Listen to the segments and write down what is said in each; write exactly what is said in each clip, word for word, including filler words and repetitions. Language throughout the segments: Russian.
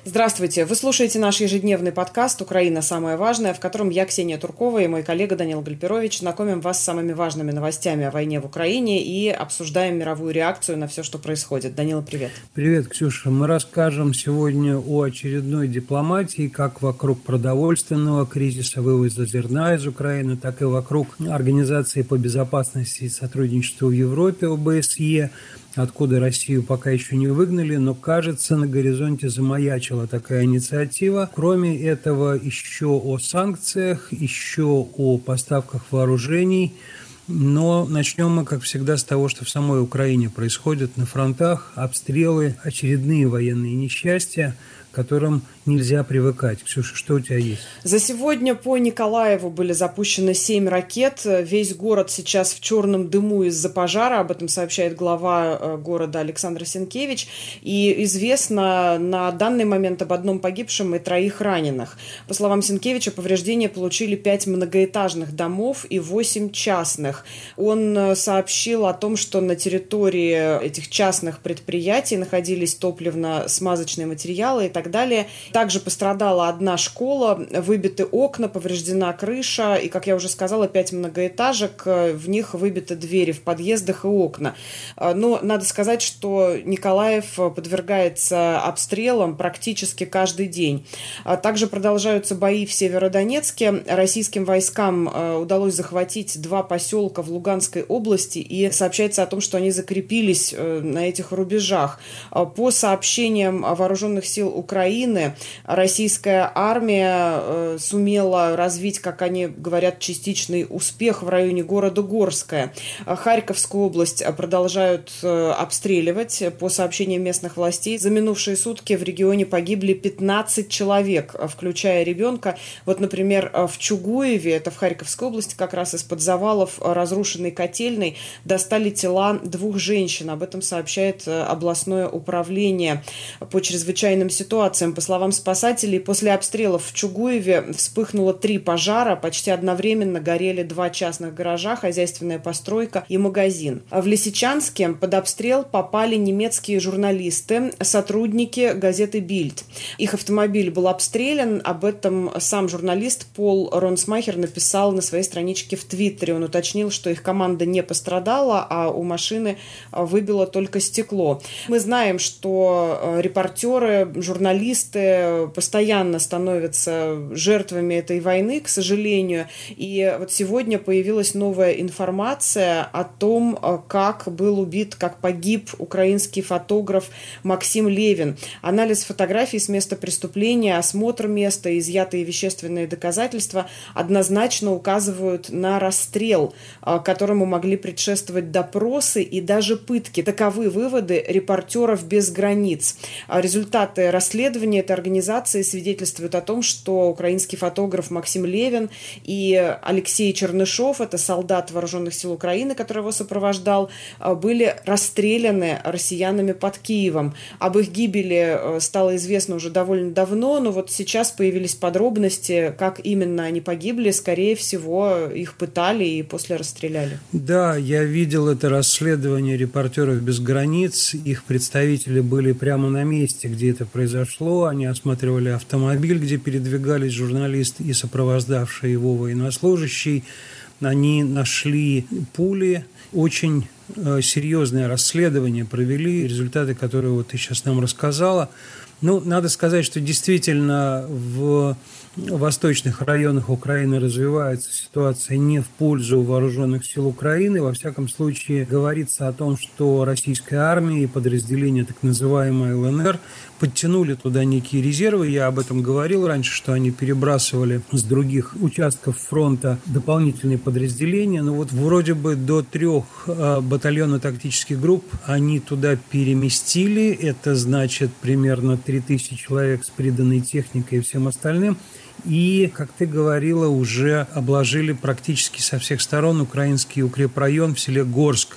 Здравствуйте. Вы слушаете наш ежедневный подкаст «Украина. Самое важное», в котором я, Ксения Туркова, и мой коллега Данил Гальперович знакомим вас с самыми важными новостями о войне в Украине и обсуждаем мировую реакцию на все, что происходит. Данила, привет. Привет, Ксюша. Мы расскажем сегодня о очередной дипломатии, как вокруг продовольственного кризиса, вывоза зерна из Украины, так и вокруг Организации по безопасности и сотрудничеству в Европе, о бэ эс е, откуда Россию пока еще не выгнали, но, кажется, на горизонте замаячила такая инициатива. Кроме этого, еще о санкциях, еще о поставках вооружений. Но начнем мы, как всегда, с того, что в самой Украине происходят на фронтах обстрелы, очередные военные несчастья, к которым нельзя привыкать. Ксюша, что у тебя есть? За сегодня по Николаеву были запущены семь ракет. Весь город сейчас в черном дыму из-за пожара. Об этом сообщает глава города Александр Сенкевич. И известно на данный момент об одном погибшем и троих раненых. По словам Сенкевича, повреждения получили пять многоэтажных домов и восемь частных. Он сообщил о том, что на территории этих частных предприятий находились топливно-смазочные материалы и так далее. Также пострадала одна школа, выбиты окна, повреждена крыша, и, как я уже сказала, пять многоэтажек, в них выбиты двери в подъездах и окна. Но надо сказать, что Николаев подвергается обстрелам практически каждый день. Также продолжаются бои в Северодонецке. Российским войскам удалось захватить два поселка в Луганской области, и сообщается о том, что они закрепились на этих рубежах. По сообщениям вооруженных сил Украины, российская армия э, сумела развить, как они говорят, частичный успех в районе города Горское. Харьковскую область продолжают э, обстреливать. По сообщениям местных властей, за минувшие сутки в регионе погибли пятнадцать человек, включая ребенка. Вот, например, в Чугуеве, это в Харьковской области, как раз из-под завалов разрушенной котельной достали тела двух женщин. Об этом сообщает областное управление по чрезвычайным ситуациям. По словам спасателей, после обстрелов в Чугуеве вспыхнуло три пожара. Почти одновременно горели два частных гаража, хозяйственная постройка и магазин. В Лисичанске под обстрел попали немецкие журналисты, сотрудники газеты «Бильд». Их автомобиль был обстрелян. Об этом сам журналист Пол Ронсмахер написал на своей страничке в Твиттере. Он уточнил, что их команда не пострадала, а у машины выбило только стекло. Мы знаем, что репортеры, журналисты постоянно становятся жертвами этой войны, к сожалению. И вот сегодня появилась новая информация о том, как был убит, как погиб украинский фотограф Максим Левин. Анализ фотографий с места преступления, осмотр места, изъятые вещественные доказательства однозначно указывают на расстрел, которому могли предшествовать допросы и даже пытки. Таковы выводы «Репортеров без границ». Результаты расследования этой организации свидетельствуют о том, что украинский фотограф Максим Левин и Алексей Чернышов, это солдат вооруженных сил Украины, который его сопровождал, были расстреляны россиянами под Киевом. Об их гибели стало известно уже довольно давно, но вот сейчас появились подробности, как именно они погибли. Скорее всего, их пытали и после расстреляли. Да, я видел это расследование «Репортеров без границ». Их представители были прямо на месте, где это произошло. Они осматривали автомобиль, где передвигались журналист и сопровождавший его военнослужащий. Они нашли пули. Очень э, серьезное расследование провели, результаты, которые вот ты сейчас нам рассказала. Ну, надо сказать, что действительно в восточных районах Украины развивается ситуация не в пользу вооруженных сил Украины. Во всяком случае, говорится о том, что российская армия и подразделения так называемой эл эн эр подтянули туда некие резервы. Я об этом говорил раньше, что они перебрасывали с других участков фронта дополнительные подразделения. Но вот вроде бы до трех батальонно-тактических групп они туда переместили. Это значит примерно три тысячи человек с приданной техникой и всем остальным. И, как ты говорила, уже обложили практически со всех сторон украинский укрепрайон в селе Горское.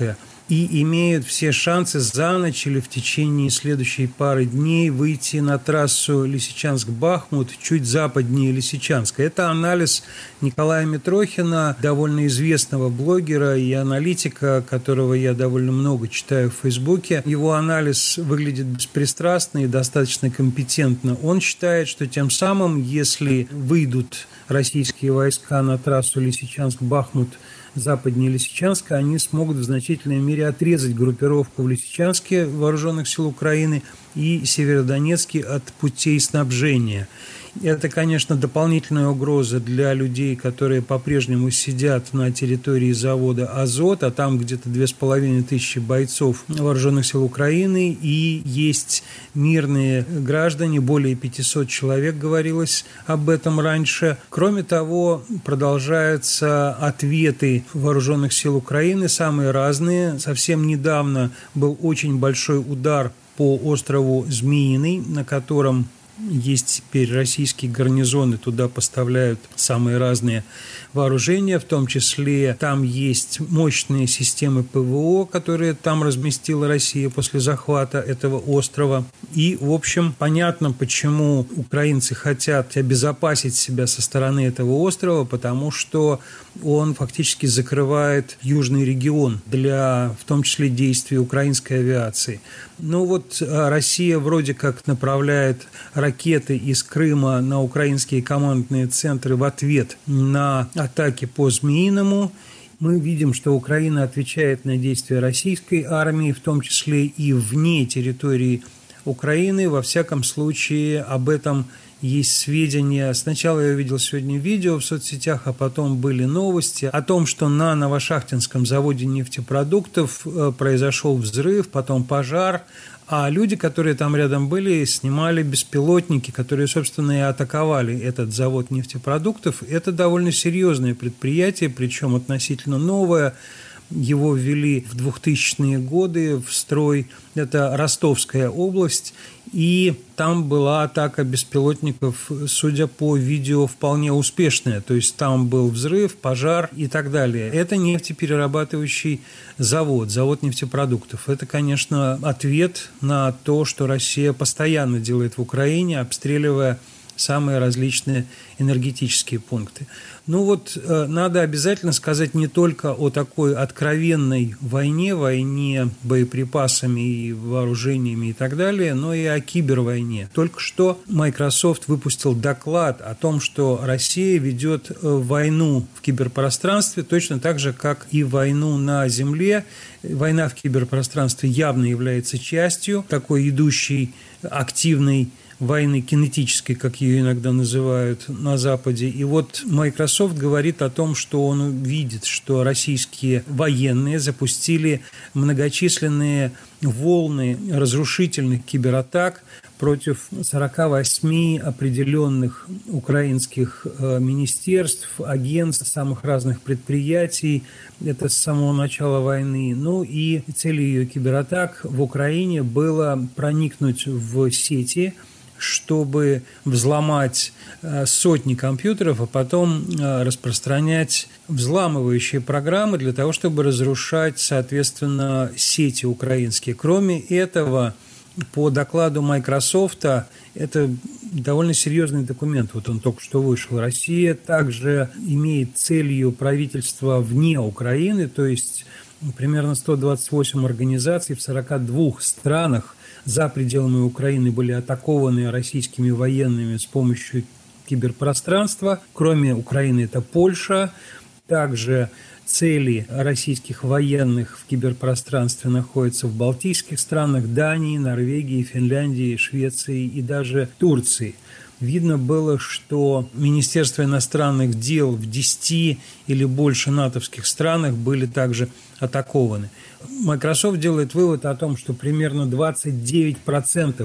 и имеют все шансы за ночь или в течение следующей пары дней выйти на трассу Лисичанск-Бахмут чуть западнее Лисичанска. Это анализ Николая Митрохина, довольно известного блогера и аналитика, которого я довольно много читаю в Фейсбуке. Его анализ выглядит беспристрастно и достаточно компетентно. Он считает, что тем самым, если выйдут российские войска на трассу Лисичанск-Бахмут западнее Лисичанска, они смогут в значительной мере отрезать группировку в Лисичанске вооруженных сил Украины и Северодонецке от путей снабжения. Это, конечно, дополнительная угроза для людей, которые по-прежнему сидят на территории завода «Азот», а там где-то две с половиной тысячи бойцов вооруженных сил Украины, и есть мирные граждане, более пятисот человек, говорилось об этом раньше. Кроме того, продолжаются ответы вооруженных сил Украины, самые разные. Совсем недавно был очень большой удар по острову Змеиный, на котором есть теперь российские гарнизоны, туда поставляют самые разные вооружения, в том числе там есть мощные системы ПВО, которые там разместила Россия после захвата этого острова. И, в общем, понятно, почему украинцы хотят обезопасить себя со стороны этого острова, потому что он фактически закрывает южный регион для, в том числе, действий украинской авиации. Ну вот Россия вроде как направляет ракеты из Крыма на украинские командные центры в ответ на атаки по Змеиному. Мы видим, что Украина отвечает на действия российской армии, в том числе и вне территории Украины. Во всяком случае, об этом есть сведения. Сначала я увидел сегодня видео в соцсетях, а потом были новости о том, что на Новошахтинском заводе нефтепродуктов произошел взрыв, потом пожар, а люди, которые там рядом были, снимали беспилотники, которые, собственно, и атаковали этот завод нефтепродуктов. Это довольно серьезное предприятие, причем относительно новое. Его ввели в двухтысячные годы в строй. Это Ростовская область. И там была атака беспилотников, судя по видео, вполне успешная. То есть там был взрыв, пожар и так далее. Это нефтеперерабатывающий завод, завод нефтепродуктов. Это, конечно, ответ на то, что Россия постоянно делает в Украине, обстреливая самые различные энергетические пункты. Ну вот, э, надо обязательно сказать не только о такой откровенной войне, войне боеприпасами и вооружениями и так далее, но и о кибервойне. Только что Microsoft выпустил доклад о том, что Россия ведет войну в киберпространстве точно так же, как и войну на Земле. Война в киберпространстве явно является частью такой идущей активной войны кинетической, как ее иногда называют на Западе. И вот Microsoft говорит о том, что он видит, что российские военные запустили многочисленные волны разрушительных кибератак против сорока восьми определенных украинских министерств, агентств, самых разных предприятий. Это с самого начала войны. Ну и целью ее кибератак в Украине было проникнуть в сети, чтобы взломать сотни компьютеров, а потом распространять взламывающие программы для того, чтобы разрушать, соответственно, сети украинские. Кроме этого, по докладу Microsoft, это довольно серьезный документ, вот он только что вышел. Россия также имеет целью правительства вне Украины, то есть примерно сто двадцать восемь организаций в сорока двух странах за пределами Украины были атакованы российскими военными с помощью киберпространства. Кроме Украины это Польша. Также цели российских военных в киберпространстве находятся в балтийских странах, Дании, Норвегии, Финляндии, Швеции и даже Турции. Видно было, что Министерство иностранных дел в десяти или больше натовских странах были также атакованы. Microsoft делает вывод о том, что примерно двадцать девять процентов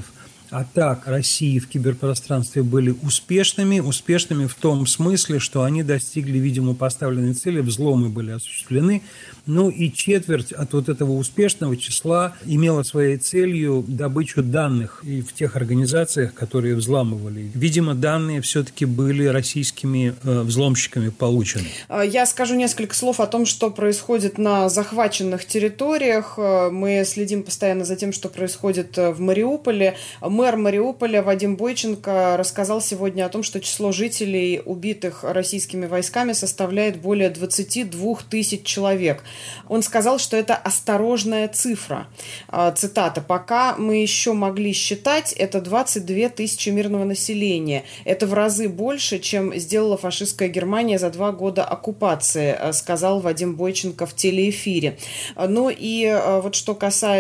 атак России в киберпространстве были успешными. Успешными в том смысле, что они достигли, видимо, поставленной цели, взломы были осуществлены. Ну и четверть от вот этого успешного числа имела своей целью добычу данных и в тех организациях, которые взламывали. Видимо, данные все-таки были российскими э, взломщиками получены. Я скажу несколько слов о том, что происходит на захваченных территориях. Мы следим постоянно за тем, что происходит в Мариуполе. Мэр Мариуполя Вадим Бойченко рассказал сегодня о том, что число жителей, убитых российскими войсками, составляет более двадцать два тысяч человек. Он сказал, что это осторожная цифра. Цитата. «Пока мы еще могли считать, это двадцать две тысячи мирного населения. Это в разы больше, чем сделала фашистская Германия за два года оккупации», сказал Вадим Бойченко в телеэфире. Ну и вот что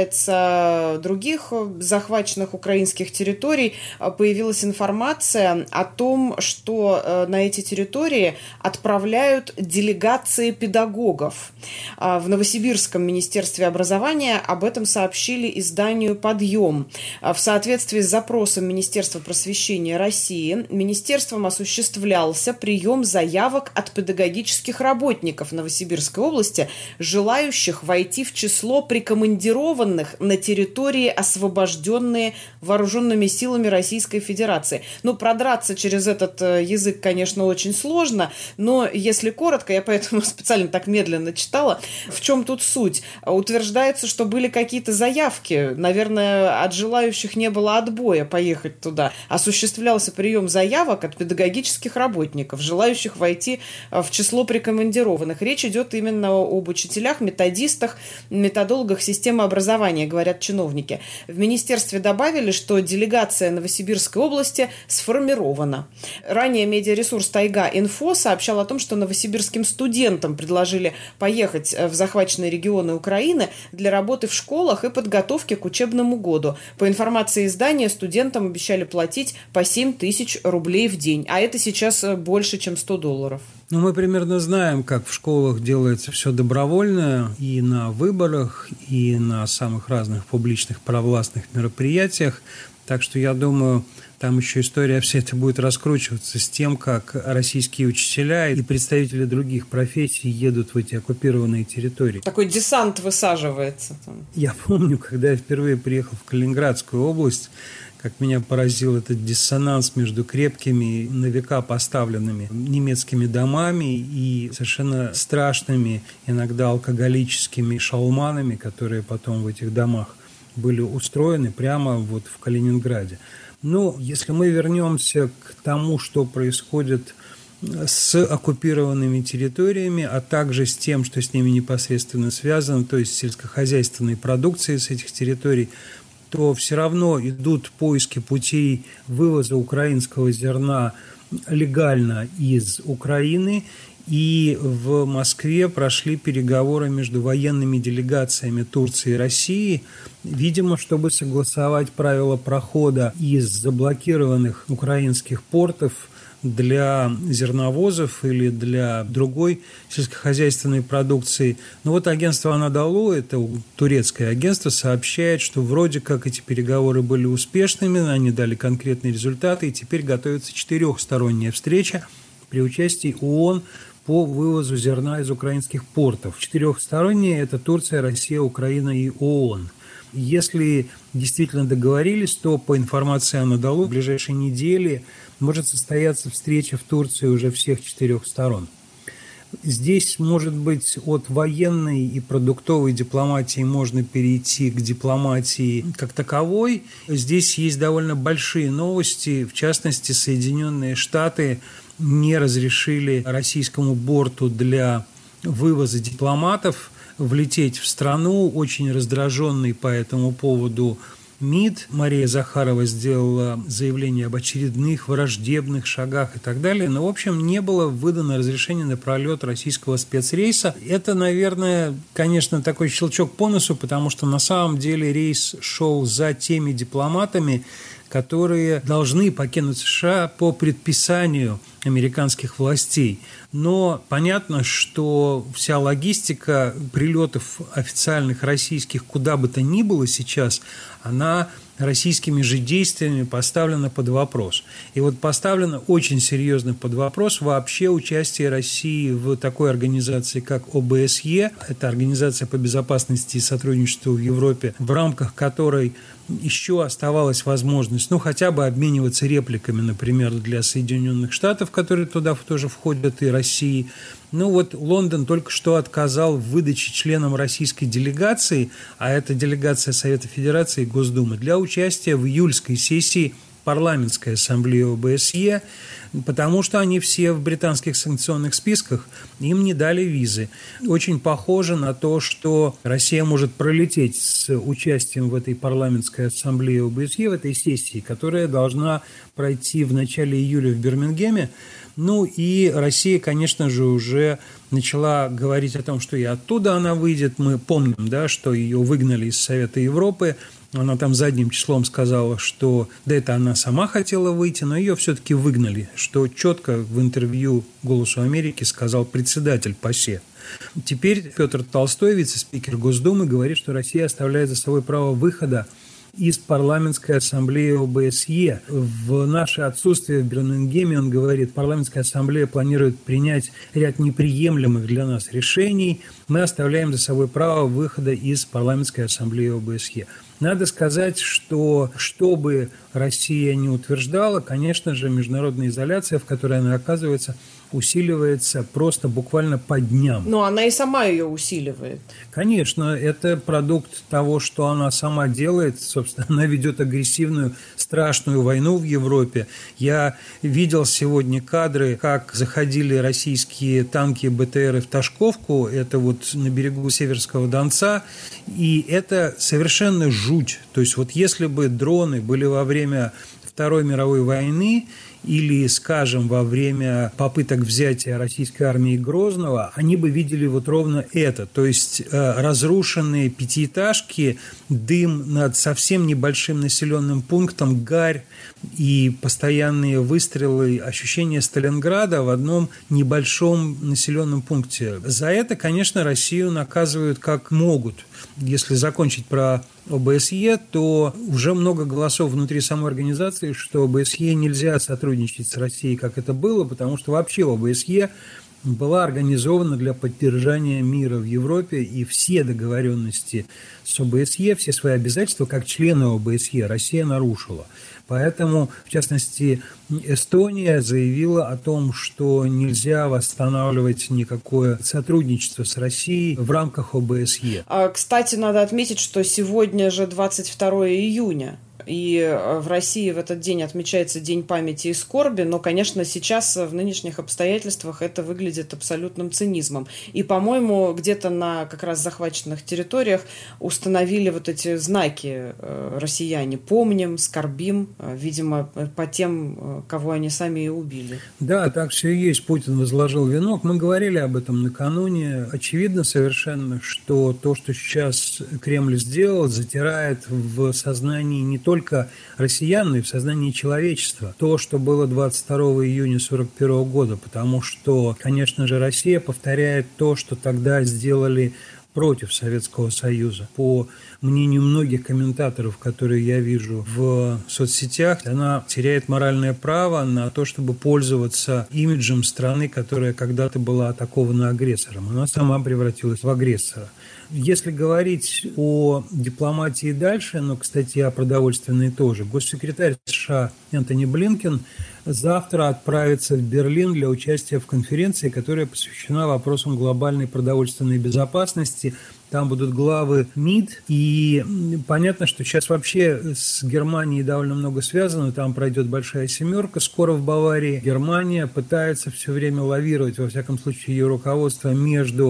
касается других захваченных украинских территорий, появилась информация о том, что на эти территории отправляют делегации педагогов. В Новосибирском министерстве образования об этом сообщили изданию «Подъем». В соответствии с запросом Министерства просвещения России, министерством осуществлялся прием заявок от педагогических работников Новосибирской области, желающих войти в число прикомандированных на территории, освобожденные вооруженными силами Российской Федерации. Ну, продраться через этот язык, конечно, очень сложно, но если коротко, я поэтому специально так медленно читала, в чем тут суть? Утверждается, что были какие-то заявки. Наверное, от желающих не было отбоя поехать туда. Осуществлялся прием заявок от педагогических работников, желающих войти в число прикомандированных. Речь идет именно об учителях, методистах, методологах системы образования, говорят чиновники. В министерстве добавили, что делегация Новосибирской области сформирована. Ранее медиаресурс «Тайга.Инфо» сообщал о том, что новосибирским студентам предложили поехать в захваченные регионы Украины для работы в школах и подготовки к учебному году. По информации издания, студентам обещали платить по семь тысяч рублей в день, а это сейчас больше, чем сто долларов. Ну, мы примерно знаем, как в школах делается все добровольно и на выборах, и на самых разных публичных провластных мероприятиях. Так что, я думаю, там еще история вся эта будет раскручиваться с тем, как российские учителя и представители других профессий едут в эти оккупированные территории. Такой десант высаживается там. Я помню, когда я впервые приехал в Калининградскую область, как меня поразил этот диссонанс между крепкими, на века поставленными немецкими домами и совершенно страшными, иногда алкоголическими шалманами, которые потом в этих домах были устроены прямо вот в Калининграде. Ну, если мы вернемся к тому, что происходит с оккупированными территориями, а также с тем, что с ними непосредственно связано, то есть сельскохозяйственной продукцией с этих территорий, то все равно идут поиски путей вывоза украинского зерна легально из Украины. И в Москве прошли переговоры между военными делегациями Турции и России, видимо, чтобы согласовать правила прохода из заблокированных украинских портов для зерновозов или для другой сельскохозяйственной продукции. Но вот агентство «Анадолу», это турецкое агентство, сообщает, что вроде как эти переговоры были успешными, они дали конкретные результаты, и теперь готовится четырехсторонняя встреча при участии ООН по вывозу зерна из украинских портов. Четырехсторонние – это Турция, Россия, Украина и ООН. Если действительно договорились, то по информации Анадолу в ближайшие недели может состояться встреча в Турции уже всех четырех сторон. Здесь, может быть, от военной и продуктовой дипломатии можно перейти к дипломатии как таковой. Здесь есть довольно большие новости. В частности, Соединенные Штаты не разрешили российскому борту для вывоза дипломатов влететь в страну. Очень раздраженный по этому поводу МИД. Мария Захарова сделала заявление об очередных враждебных шагах и так далее. Но, в общем, не было выдано разрешение на пролет российского спецрейса. Это, наверное, конечно, такой щелчок по носу, потому что на самом деле рейс шел за теми дипломатами, которые должны покинуть США по предписанию американских властей. Но понятно, что вся логистика прилетов официальных российских куда бы то ни было сейчас, она российскими же действиями поставлена под вопрос. И вот поставлено очень серьезно под вопрос вообще участие России в такой организации, как о бэ эс е. Это Организация по безопасности и сотрудничеству в Европе, в рамках которой еще оставалась возможность, ну, хотя бы обмениваться репликами, например, для Соединенных Штатов, которые туда тоже входят, и России. Ну, вот Лондон только что отказал в выдаче членам российской делегации, а это делегация Совета Федерации и Госдумы, для участия в июльской сессии парламентской ассамблеи о бэ эс е, потому что они все в британских санкционных списках, им не дали визы. Очень похоже на то, что Россия может пролететь с участием в этой парламентской ассамблее о бэ эс е, в этой сессии, которая должна пройти в начале июля в Бирмингеме. Ну и Россия, конечно же, уже начала говорить о том, что и оттуда она выйдет. Мы помним, да, что ее выгнали из Совета Европы. Она там задним числом сказала, что да, это она сама хотела выйти, но ее все-таки выгнали, что четко в интервью «Голосу Америки» сказал председатель ПАСЕ. Теперь Петр Толстой, вице-спикер Госдумы, говорит, что Россия оставляет за собой право выхода из парламентской ассамблеи о бэ эс е. В наше отсутствие в Бирмингеме, он говорит, парламентская ассамблея планирует принять ряд неприемлемых для нас решений. Мы оставляем за собой право выхода из парламентской ассамблеи о бэ эс е. Надо сказать, что что бы Россия не утверждала, конечно же, международная изоляция, в которой она оказывается, усиливается просто буквально по дням. Но она и сама ее усиливает. Конечно, это продукт того, что она сама делает. Собственно, она ведет агрессивную, страшную войну в Европе. Я видел сегодня кадры, как заходили российские танки бэ тэ эры в Ташковку, это вот на берегу Северского Донца, и это совершенно жуть. То есть вот если бы дроны были во время Второй мировой войны или, скажем, во время попыток взятия российской армии Грозного, они бы видели вот ровно это. То есть э, разрушенные пятиэтажки, дым над совсем небольшим населенным пунктом, гарь и постоянные выстрелы, ощущение Сталинграда в одном небольшом населенном пункте. За это, конечно, Россию наказывают как могут. Если закончить про о бэ эс е, то уже много голосов внутри самой организации, что о бэ эс е нельзя сотрудничать с Россией, как это было, потому что вообще о бэ эс е была организована для поддержания мира в Европе, и все договоренности с о бэ эс е, все свои обязательства, как члены о бэ эс е, Россия нарушила. Поэтому, в частности, Эстония заявила о том, что нельзя восстанавливать никакое сотрудничество с Россией в рамках о бэ эс е. А, кстати, надо отметить, что сегодня же двадцать второе июня. И в России в этот день отмечается День памяти и скорби, но, конечно, сейчас в нынешних обстоятельствах это выглядит абсолютным цинизмом. И, по-моему, где-то на как раз захваченных территориях установили вот эти знаки россияне «Помним», «Скорбим», видимо, по тем, кого они сами и убили. Да, так все и есть. Путин возложил венок. Мы говорили об этом накануне. Очевидно совершенно, что то, что сейчас Кремль сделал, затирает в сознании не только только россиян, но и в сознании человечества. То, что было двадцать второго июня сорок первого года, потому что, конечно же, Россия повторяет то, что тогда сделали против Советского Союза. По мнению многих комментаторов, которые я вижу в соцсетях, она теряет моральное право на то, чтобы пользоваться имиджем страны, которая когда-то была атакована агрессором. Она сама превратилась в агрессора. Если говорить о дипломатии дальше, но, кстати, о продовольственной тоже, госсекретарь США Энтони Блинкен завтра отправится в Берлин для участия в конференции, которая посвящена вопросам глобальной продовольственной безопасности. Там будут главы МИД, и понятно, что сейчас вообще с Германией довольно много связано, там пройдет большая семерка скоро в Баварии. Германия пытается все время лавировать, во всяком случае, ее руководство между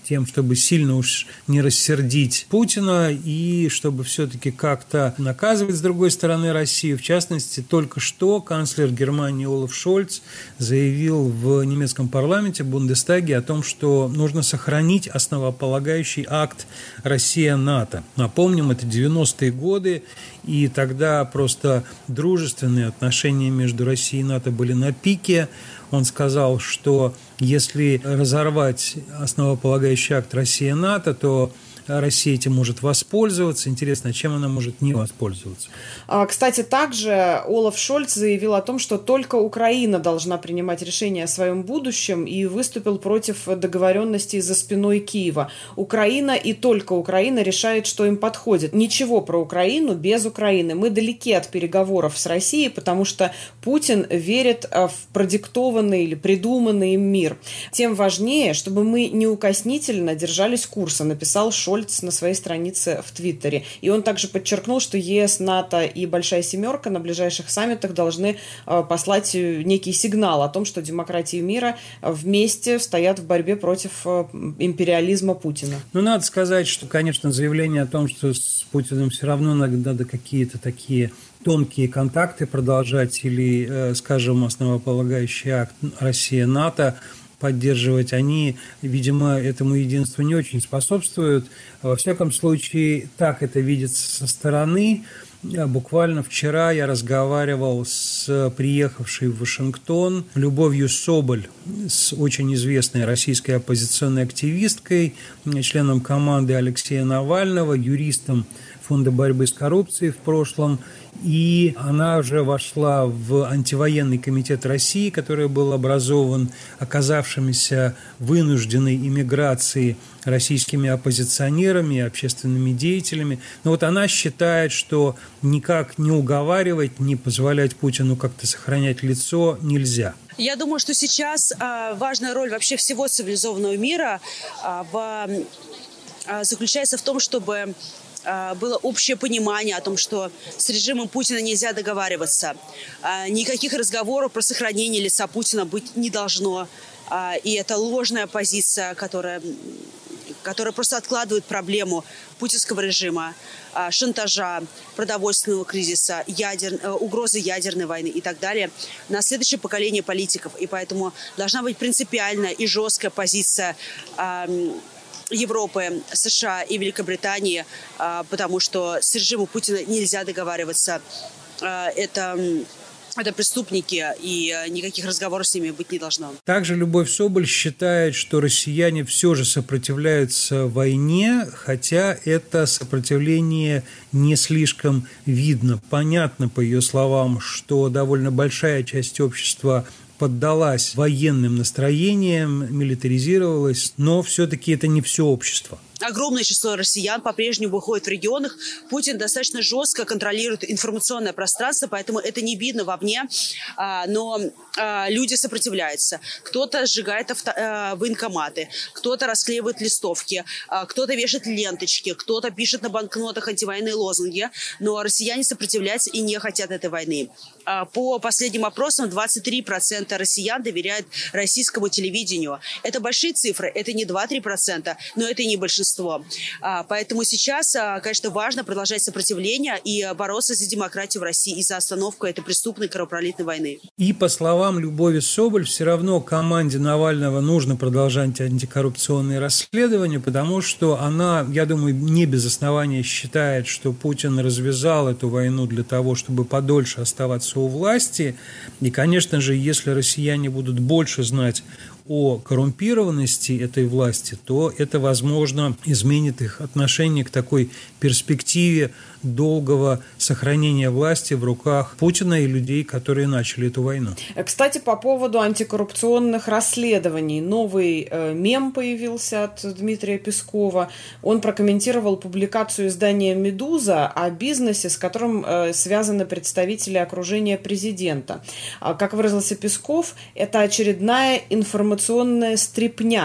тем, чтобы сильно уж не рассердить Путина и чтобы все-таки как-то наказывать, с другой стороны, Россию. В частности, только что канцлер Германии Олаф Шольц заявил в немецком парламенте, в Бундестаге, о том, что нужно сохранить основополагающий акт Россия-НАТО. Напомним, это девяностые годы, и тогда просто дружественные отношения между Россией и НАТО были на пике. Он сказал, что если разорвать основополагающий акт Россия-НАТО, то Россия этим может воспользоваться. Интересно, чем она может не воспользоваться? Кстати, также Олаф Шольц заявил о том, что только Украина должна принимать решения о своем будущем и выступил против договоренностей за спиной Киева. Украина и только Украина решает, что им подходит. Ничего про Украину без Украины. Мы далеки от переговоров с Россией, потому что Путин верит в продиктованный или придуманный им мир. Тем важнее, чтобы мы неукоснительно держались курса, написал Шольц на своей странице в Твиттере. И он также подчеркнул, что ЕС, НАТО и Большая Семерка на ближайших саммитах должны послать некий сигнал о том, что демократии мира вместе стоят в борьбе против империализма Путина. Ну, надо сказать, что, конечно, заявление о том, что с Путиным все равно надо какие-то такие тонкие контакты продолжать или, скажем, основополагающий акт Россия-НАТО поддерживать, они, видимо, этому единству не очень способствуют. Во всяком случае, так это видится со стороны. Буквально вчера я разговаривал с приехавшей в Вашингтон Любовью Соболь, с очень известной российской оппозиционной активисткой, членом команды Алексея Навального, юристом Фонда борьбы с коррупцией в прошлом. И она уже вошла в антивоенный комитет России, который был образован оказавшимися вынужденной иммиграцией российскими оппозиционерами и общественными деятелями. Но вот она считает, что никак не уговаривать, не позволять Путину как-то сохранять лицо нельзя. Я думаю, что сейчас а, важная роль вообще всего цивилизованного мира а, в, а, заключается в том, чтобы было общее понимание о том, что с режимом Путина нельзя договариваться. Никаких разговоров про сохранение лица Путина быть не должно. И это ложная позиция, которая, которая просто откладывает проблему путинского режима, шантажа, продовольственного кризиса, ядер, угрозы ядерной войны и так далее на следующее поколение политиков. И поэтому должна быть принципиальная и жесткая позиция Европы, США и Великобритании, потому что с режимом Путина нельзя договариваться. Это, это преступники, и никаких разговоров с ними быть не должно. Также Любовь Соболь считает, что россияне все же сопротивляются войне, хотя это сопротивление не слишком видно. Понятно, по ее словам, что довольно большая часть общества поддалась военным настроениям, милитаризировалась, но все-таки это не все общество. Огромное число россиян по-прежнему выходит в регионах. Путин достаточно жестко контролирует информационное пространство, поэтому это не видно вовне, но люди сопротивляются. Кто-то сжигает авто, военкоматы, кто-то расклеивает листовки, кто-то вешает ленточки, кто-то пишет на банкнотах антивоенные лозунги, но россияне сопротивляются и не хотят этой войны. По последним опросам двадцать три процента россиян доверяют российскому телевидению. Это большие цифры, это не два-три процента, но это и не большинство. Поэтому сейчас, конечно, важно продолжать сопротивление и бороться за демократию в России и за остановку этой преступной кровопролитной войны. И по словам Любови Соболь, все равно команде Навального нужно продолжать антикоррупционные расследования, потому что она, я думаю, не без основания считает, что Путин развязал эту войну для того, чтобы подольше оставаться у власти. И, конечно же, если россияне будут больше знать о коррумпированности этой власти, то это, возможно, изменит их отношение к такой перспективе долгого сохранения власти в руках Путина и людей, которые начали эту войну. Кстати, по поводу антикоррупционных расследований. Новый э, мем появился от Дмитрия Пескова. Он прокомментировал публикацию издания «Медуза» о бизнесе, с которым э, связаны представители окружения президента. Как выразился Песков, это очередная информационная стряпня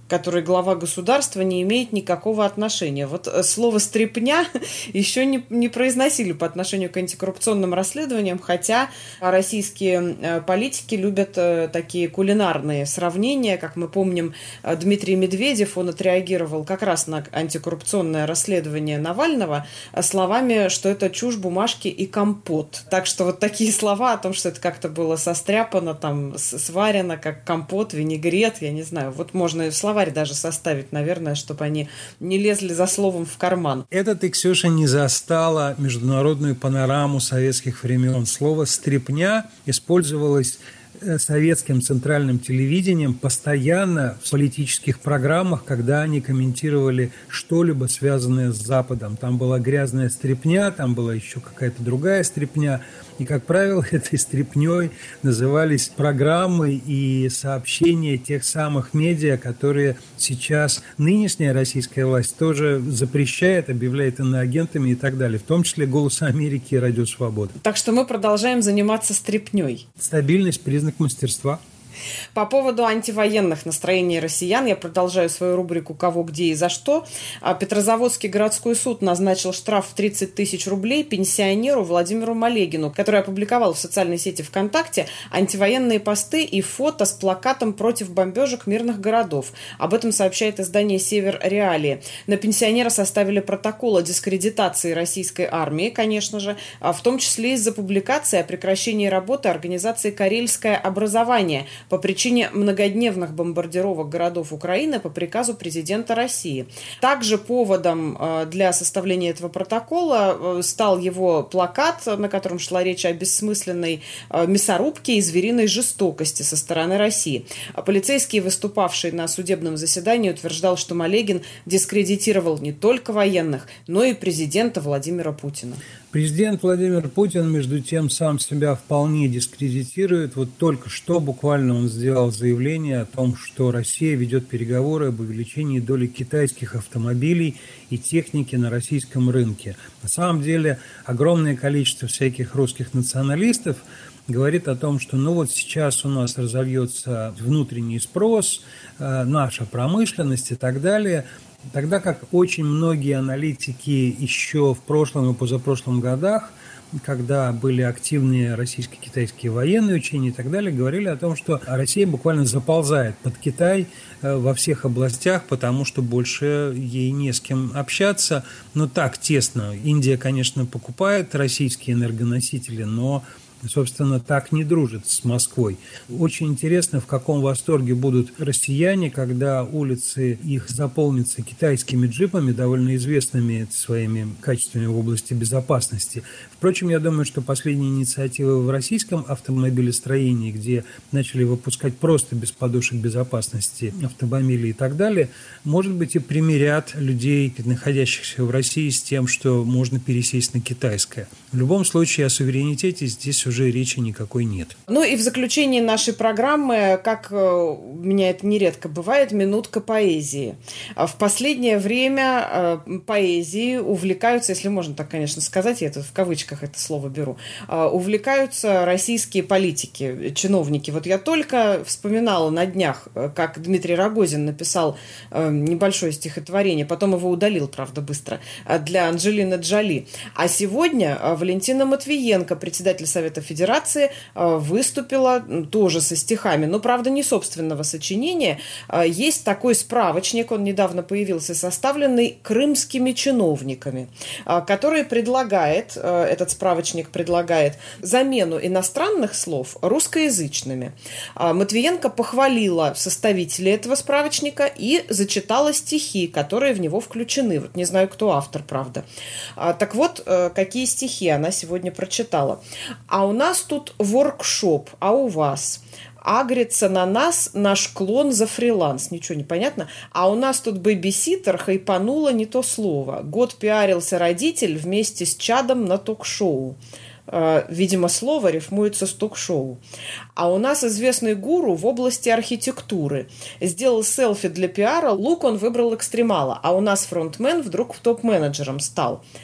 к которой глава государства не имеет никакого отношения. Вот слово «стряпня» еще не, не произносили по отношению к антикоррупционным расследованиям, хотя российские политики любят такие кулинарные сравнения. Как мы помним, Дмитрий Медведев, он отреагировал как раз на антикоррупционное расследование Навального словами, что это чушь, бумажки и компот. Так что вот такие слова о том, что это как-то было состряпано, там, сварено, как компот, винегрет, я не знаю. Вот можно и в словаре даже составить, наверное, чтобы они не лезли за словом в карман. Это ты, Ксюша, не застала международную панораму советских времен. Слово «стряпня» использовалось советским центральным телевидением постоянно в политических программах, когда они комментировали что-либо связанное с Западом. Там была грязная стряпня, там была еще какая-то другая стряпня. И, как правило, этой стряпней назывались программы и сообщения тех самых медиа, которые сейчас нынешняя российская власть тоже запрещает, объявляет иноагентами и так далее, в том числе «Голос Америки» и «Радио Свобода». Так что мы продолжаем заниматься стряпней. Стабильность – признак мастерства. По поводу антивоенных настроений россиян я продолжаю свою рубрику «Кого, где и за что». Петрозаводский городской суд назначил штраф в тридцать тысяч рублей пенсионеру Владимиру Малегину, который опубликовал в социальной сети ВКонтакте антивоенные посты и фото с плакатом против бомбежек мирных городов. Об этом сообщает издание «Север Реалии». На пенсионера составили протокол о дискредитации российской армии, конечно же, в том числе из-за публикации о прекращении работы организации «Карельское образование» по причине многодневных бомбардировок городов Украины по приказу президента России. Также поводом для составления этого протокола стал его плакат, на котором шла речь о бессмысленной мясорубке и звериной жестокости со стороны России. Полицейский, выступавший на судебном заседании, утверждал, что Малегин дискредитировал не только военных, но и президента Владимира Путина. Президент Владимир Путин, между тем, сам себя вполне дискредитирует. Вот только что буквально он сделал заявление о том, что Россия ведет переговоры об увеличении доли китайских автомобилей и техники на российском рынке. На самом деле огромное количество всяких русских националистов говорит о том, что ну вот сейчас у нас разовьется внутренний спрос, наша промышленность и так далее. Тогда как очень многие аналитики еще в прошлом и позапрошлом годах, когда были активные российско-китайские военные учения и так далее, говорили о том, что Россия буквально заползает под Китай во всех областях, потому что больше ей не с кем общаться. Но так тесно. Индия, конечно, покупает российские энергоносители, но собственно, так не дружит с Москвой. Очень интересно, в каком восторге будут россияне, когда улицы их заполнятся китайскими джипами, довольно известными своими качествами в области безопасности. Впрочем, я думаю, что последние инициативы в российском автомобилестроении, где начали выпускать просто без подушек безопасности автомобили и так далее, может быть, и примирят людей, находящихся в России, с тем, что можно пересесть на китайское. В любом случае, о суверенитете здесь уже уже речи никакой нет. Ну и в заключении нашей программы, как у меня это нередко бывает, минутка поэзии. В последнее время поэзией увлекаются, если можно так, конечно, сказать, я это в кавычках это слово беру, увлекаются российские политики, чиновники. Вот я только вспоминала на днях, как Дмитрий Рогозин написал небольшое стихотворение, потом его удалил, правда, быстро, для Анджелины Джоли. А сегодня Валентина Матвиенко, председатель Совета Федерации, выступила тоже со стихами, но, правда, не собственного сочинения. Есть такой справочник, он недавно появился, составленный крымскими чиновниками, который предлагает, этот справочник предлагает замену иностранных слов русскоязычными. Матвиенко похвалила составителей этого справочника и зачитала стихи, которые в него включены. Вот не знаю, кто автор, правда. Так вот, какие стихи она сегодня прочитала. А у нас тут воркшоп, а у вас? Агрится на нас наш клон за фриланс. Ничего не понятно. А у нас тут бэбиситер хайпануло не то слово. Год пиарился родитель вместе с чадом на ток-шоу. Видимо, слово рифмуется с ток-шоу. А у нас известный гуру в области архитектуры. Сделал селфи для пиара, лук он выбрал экстремала. А у нас фронтмен вдруг топ-менеджером стал.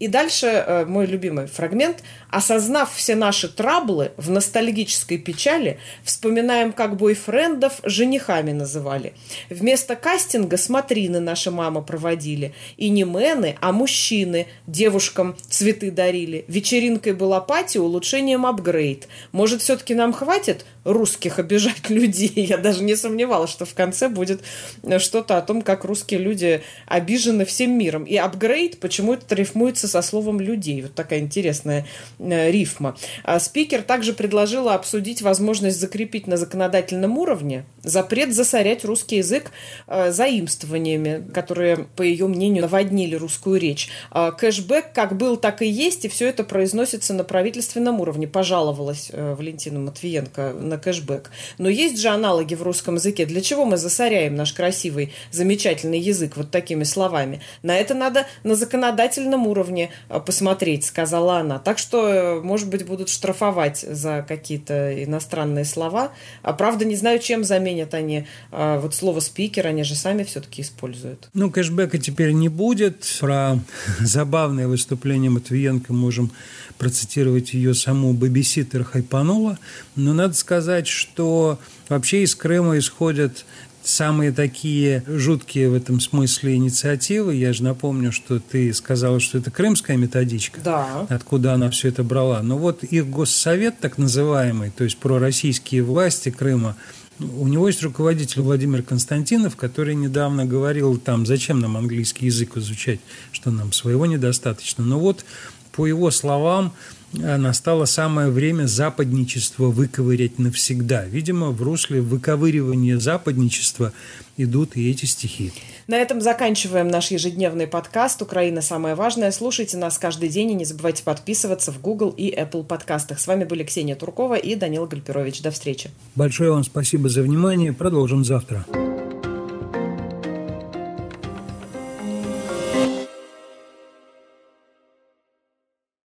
И дальше мой любимый фрагмент. «Осознав все наши траблы в ностальгической печали, вспоминаем, как бойфрендов женихами называли. Вместо кастинга смотрины наша мама проводили. И не мэны, а мужчины девушкам цветы дарили. Вечеринкой была пати, улучшением апгрейд. Может, все-таки нам хватит русских обижать людей?» Я даже не сомневалась, что в конце будет что-то о том, как русские люди обижены всем миром. И апгрейд почему-то рифмуется со словом «людей». Вот такая интересная э, рифма. А спикер также предложила обсудить возможность закрепить на законодательном уровне запрет засорять русский язык э, заимствованиями, которые, по ее мнению, наводнили русскую речь. Э, кэшбэк как был, так и есть, и все это произносится на правительственном уровне. Пожаловалась э, Валентина Матвиенко на кэшбэк. Но есть же аналоги в русском языке. Для чего мы засоряем наш красивый, замечательный язык вот такими словами? На это надо на законодательном уровне посмотреть, сказала она. Так что, может быть, будут штрафовать за какие-то иностранные слова. А правда, не знаю, чем заменят они а, вот слово «спикер», они же сами все-таки используют. Ну, кэшбэка теперь не будет. Про забавное выступление Матвиенко можем процитировать ее саму. Бэбиситер хайпанула. Но надо сказать, что вообще из Крыма исходят самые такие жуткие в этом смысле инициативы. Я же напомню, что ты сказала, что это крымская методичка. Да. Откуда она все это брала. Но вот их госсовет, так называемый, то есть пророссийские власти Крыма, у него есть руководитель Владимир Константинов, который недавно говорил, там, зачем нам английский язык изучать, что нам своего недостаточно. Но вот, по его словам, настало самое время западничество выковырять навсегда. Видимо, в русле выковыривания западничества идут и эти стихи. На этом заканчиваем наш ежедневный подкаст «Украина. Самое важное». Слушайте нас каждый день и не забывайте подписываться в Google и Apple подкастах. С вами были Ксения Туркова и Данила Гальперович. До встречи. Большое вам спасибо за внимание. Продолжим завтра.